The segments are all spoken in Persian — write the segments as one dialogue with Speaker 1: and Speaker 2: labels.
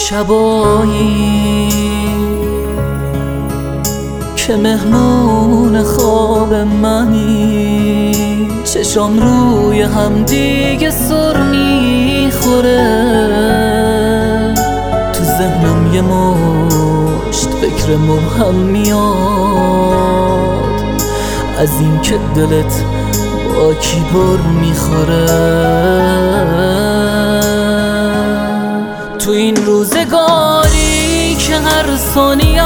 Speaker 1: شبایی که مهمون خواب منی، چشام روی هم دیگه سر میخوره، تو ذهنم یه مشت فکر مبهم میاد از این که دلت با کی بر میخوره. تو این روزگاری که هر ثانیه‌اش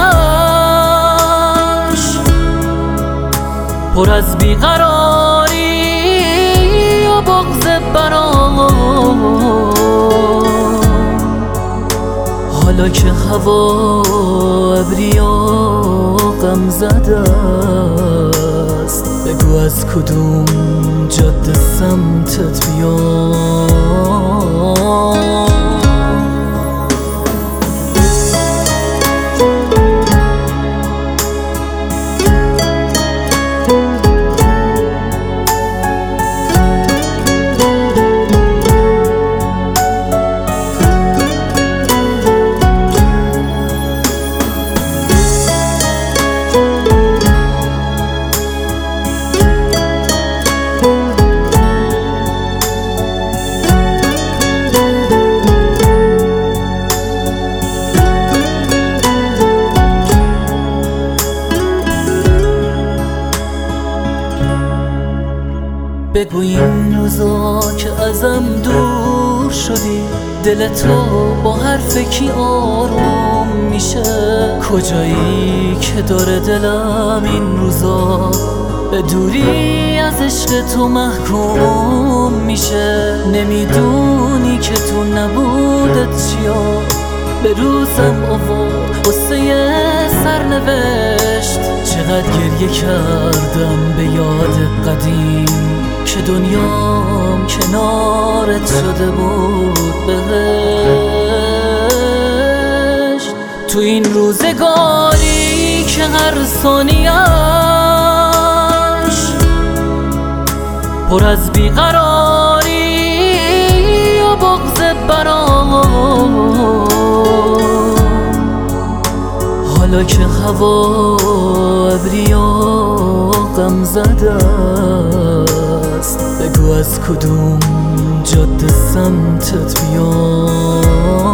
Speaker 1: پر از بیقراری و بغض برام، حالا که هوا ابری و غم زده است، بگو از کدوم جاده سمتت بیام. بگو این روزا که ازم دور شدی، دل تو با حرف کی آروم میشه؟ کجایی که داره دلم این روزا به دوری از عشق تو محکوم میشه؟ نمیدونی که تو نبودت چیا به روزم آورد قصه سرنوشت. چقدر گریه کردم به یاد قدیم که دنیام کنارت شده بود بهشت. تو این روزگاری که هر ثانیه‌اش پر از بیقراری و بغض برام، حالا که هوا ابری و غم زده است، بگو از کدوم جاده سمتت بیام.